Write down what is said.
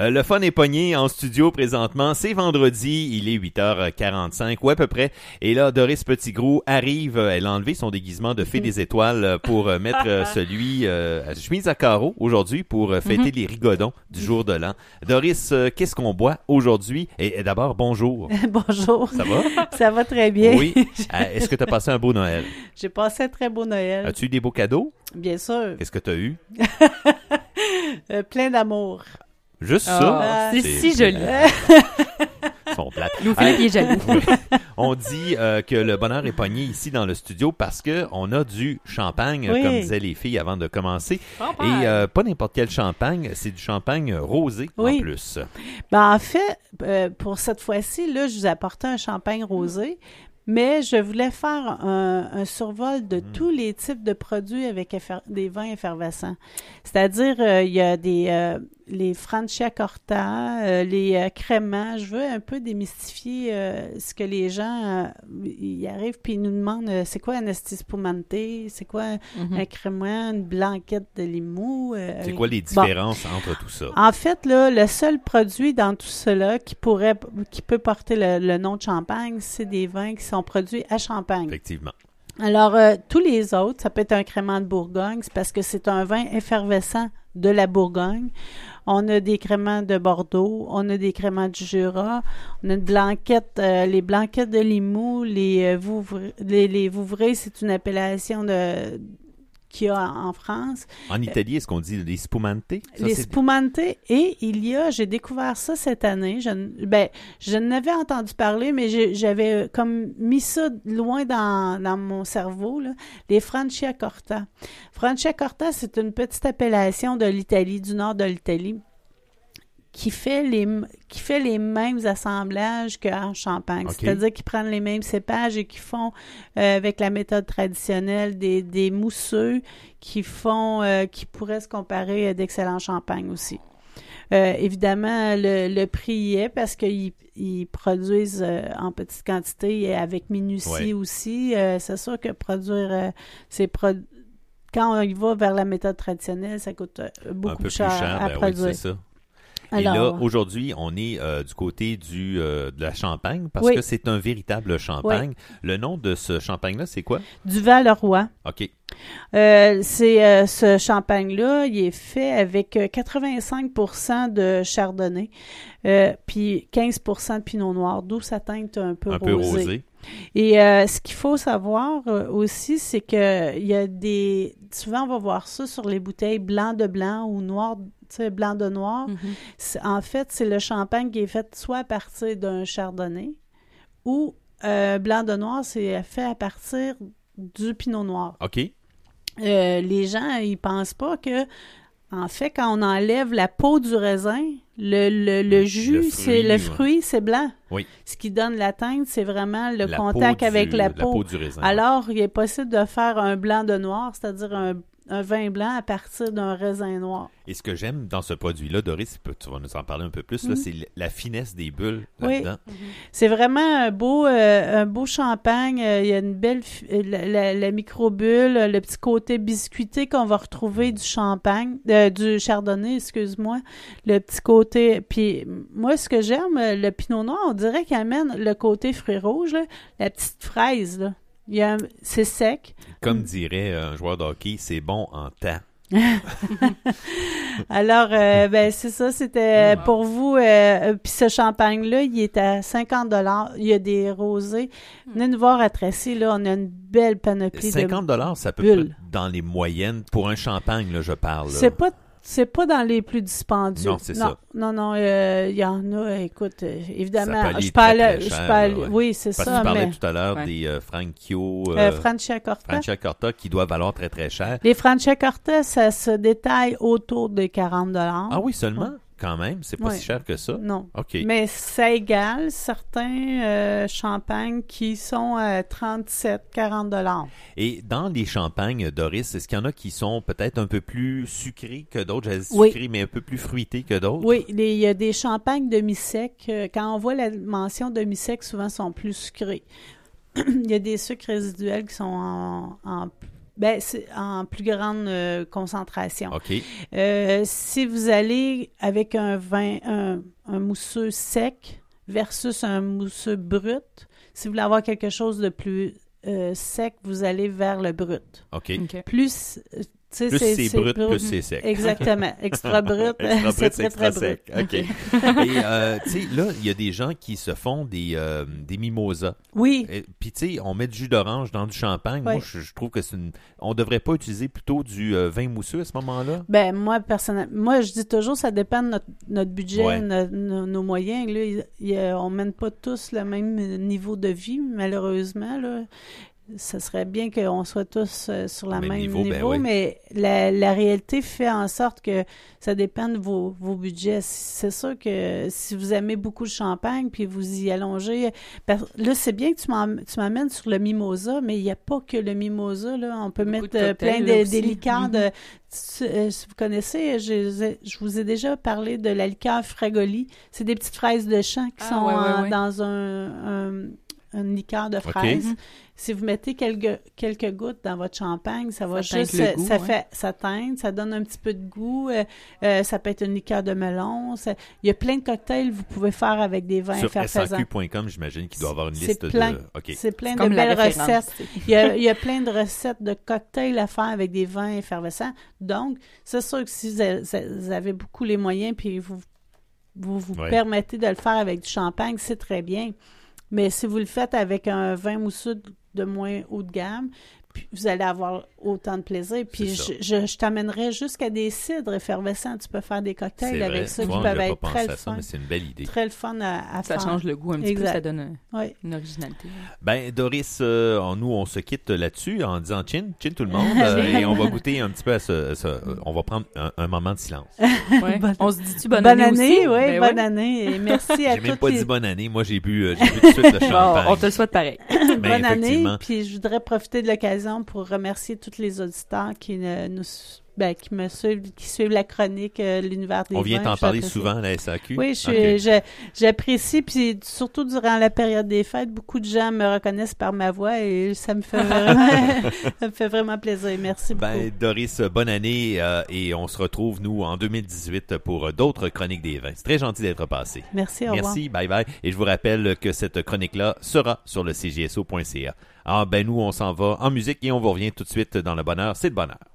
Le fun est pogné en studio présentement. C'est vendredi, il est 8h45, ou à peu près. Et là, Doris Petitgrou arrive. Elle a enlevé son déguisement de fée des étoiles pour mettre celui à chemise à carreaux aujourd'hui pour fêter les rigodons du jour de l'an. Doris, qu'est-ce qu'on boit aujourd'hui? Et d'abord, bonjour. Bonjour. Ça va? Ça va très bien. Oui. Est-ce que tu as passé un beau Noël? J'ai passé un très beau Noël. As-tu eu des beaux cadeaux? Bien sûr. Qu'est-ce que tu as eu? Plein d'amour. Juste ça? C'est si joli. Sont plates. Nous, Philippe, il est jaloux. On dit que le bonheur est pogné ici dans le studio parce que on a du champagne, Oui. comme disaient les filles avant de commencer. Champagne. Et pas n'importe quel champagne, c'est du champagne rosé Oui. en plus. Ben, en fait, pour cette fois-ci, là, je vous apportais un champagne rosé, mais je voulais faire un survol de tous les types de produits avec des vins effervescents. C'est-à-dire, il y a les Franciacorta, les crémants. Je veux un peu démystifier ce que les gens ils arrivent puis ils nous demandent c'est quoi un spumante, c'est quoi un crémant, une blanquette de Limoux. C'est quoi les différences entre tout ça? En fait, là, le seul produit dans tout cela qui peut porter le nom de champagne, c'est des vins qui sont produits à Champagne. Effectivement. Alors, tous les autres, ça peut être un crément de Bourgogne, c'est parce que c'est un vin effervescent de la Bourgogne. On a des créments de Bordeaux, on a des créments du Jura, on a une blanquette, les blanquettes de Limoux, les Vouvray, c'est une appellation qu'il y a en France. En Italie, est-ce qu'on dit les spumante? Ça, Les spumante, et j'ai découvert ça cette année. Je n'avais entendu parler, mais j'avais comme mis ça loin dans mon cerveau, là, les Franciacorta. Franciacorta, c'est une petite appellation de l'Italie, du nord de l'Italie, qui fait les mêmes assemblages qu'en Champagne. Okay. C'est-à-dire qu'ils prennent les mêmes cépages et qui font, avec la méthode traditionnelle, des mousseux qui pourraient se comparer à d'excellents champagnes aussi. Évidemment, le prix y est parce qu'ils produisent en petite quantité et avec minutie aussi. C'est sûr que produire quand on y va vers la méthode traditionnelle, ça coûte beaucoup plus cher à produire. Oui, c'est ça. Alors, et là, aujourd'hui, on est du côté de la Champagne parce que c'est un véritable champagne. Oui. Le nom de ce champagne-là, c'est quoi? Du Val-le-Roi. OK. Ce champagne-là, il est fait avec 85% de chardonnay, puis 15% de pinot noir, d'où sa teinte un peu rosée. Et ce qu'il faut savoir aussi, c'est que il y a souvent on va voir ça sur les bouteilles blanc de blanc ou noir, tu sais, blanc de noir. En fait, c'est le champagne qui est fait soit à partir d'un chardonnay ou blanc de noir, c'est fait à partir du pinot noir. OK. Les gens, ils pensent pas que, en fait, quand on enlève la peau du raisin, le jus, le fruit, c'est blanc. Oui. Ce qui donne la teinte, c'est vraiment le contact avec la peau. Du raisin. Alors, il est possible de faire un blanc de noir, c'est-à-dire un vin blanc à partir d'un raisin noir. Et ce que j'aime dans ce produit-là, Doris, tu vas nous en parler un peu plus, là, c'est la finesse des bulles là-dedans. Oui. C'est vraiment un beau champagne. Il y a une belle la microbulle, le petit côté biscuité qu'on va retrouver du champagne, du chardonnay, excuse-moi. Le petit côté. Puis moi, ce que j'aime, le pinot noir, on dirait qu'il amène le côté fruits rouges, là, la petite fraise, là. C'est sec. Comme dirait un joueur de hockey, c'est bon en temps. Alors, c'est ça, c'était pour vous. Puis ce champagne-là, il est à 50$. Il y a des rosés. Venez nous voir à Tracy, là, on a une belle panoplie 50$, ça peut être dans les moyennes. Pour un champagne, là, je parle. Là. C'est pas dans les plus dispendieux. Non, c'est ça. Non, il y en a, écoute, évidemment. Ça peut aller très cher, oui, c'est parce ça. que tu parlais tout à l'heure des Franciacorta qui doivent valoir très, très cher. Les Franciacorta, ça se détaille autour de 40$. Ah oui, seulement? Quand même, c'est pas si cher que ça. Non. OK. Mais ça égale certains champagnes qui sont à 37-40$. Et dans les champagnes, Doris, est-ce qu'il y en a qui sont peut-être un peu plus sucrés que d'autres? J'allais dire sucrés, mais un peu plus fruités que d'autres? Oui, il y a des champagnes demi-secs. Quand on voit la mention demi-sec, souvent sont plus sucrés. Il y a des sucres résiduels qui sont en c'est en plus grande concentration. OK. Si vous allez avec un vin, un mousseux sec versus un mousseux brut, si vous voulez avoir quelque chose de plus sec, vous allez vers le brut. OK. Plus... Plus c'est brut, plus c'est sec. Exactement. Extra brut, c'est très, très brut. Sec. OK. Et, tu sais, là, il y a des gens qui se font des mimosas. Oui. Puis, tu sais, on met du jus d'orange dans du champagne. Oui. Moi, je trouve que on devrait pas utiliser plutôt du vin mousseux à ce moment-là? Ben, moi, personnellement, je dis toujours, ça dépend de notre budget, nos moyens. Là, on mène pas tous le même niveau de vie, malheureusement, là. Ça serait bien qu'on soit tous sur le même niveau, mais la réalité fait en sorte que ça dépend de vos budgets. C'est sûr que si vous aimez beaucoup le champagne, puis vous y allongez... Là, c'est bien que tu m'amènes sur le mimosa, mais il n'y a pas que le mimosa. Là. On peut mettre plein des liqueurs. Si vous connaissez, je vous ai déjà parlé de la liqueur Fragoli. C'est des petites fraises de champ qui sont dans une liqueur de fraises. Okay. Si vous mettez quelques gouttes dans votre champagne, ça va juste... Ça teinte, ça donne un petit peu de goût. Ça peut être une liqueur de melon. Il y a plein de cocktails que vous pouvez faire avec des vins effervescents. Sur SAQ.com, j'imagine qu'il doit y avoir une liste de... Okay. C'est plein de belles recettes. Il y a plein de recettes de cocktails à faire avec des vins effervescents. Donc, c'est sûr que si vous avez beaucoup les moyens puis vous permettez de le faire avec du champagne, c'est très bien. Mais si vous le faites avec un vin mousseux de moins haut de gamme, puis vous allez avoir autant de plaisir. Puis je t'amènerais jusqu'à des cidres effervescents. Tu peux faire des cocktails avec ça qui peuvent être très le fun. C'est une belle idée. Très le fun à faire. Ça change le goût un petit peu, ça donne une originalité. Ben, Doris, nous, on se quitte là-dessus en disant chin tout le monde. Et on va goûter un petit peu à on va prendre un moment de silence. On se dit-tu bonne année aussi? Oui, bonne année. Et merci à tous. J'ai même pas dit bonne année. Moi, j'ai bu tout de suite le champagne. On te le souhaite pareil. Bonne année. Puis je voudrais profiter de l'occasion pour remercier tous les auditeurs qui me suivent, qui suivent la chronique l'univers des vins. On vient t'en parler souvent à la SAQ. Oui, j'apprécie, puis surtout durant la période des fêtes, beaucoup de gens me reconnaissent par ma voix et ça me fait vraiment plaisir. Merci beaucoup. Doris, bonne année et on se retrouve, nous, en 2018 pour d'autres chroniques des vins. C'est très gentil d'être passé. Merci, au revoir. Merci, bye. Et je vous rappelle que cette chronique-là sera sur le cjso.ca. Nous, on s'en va en musique et on vous revient tout de suite dans le bonheur. C'est le bonheur.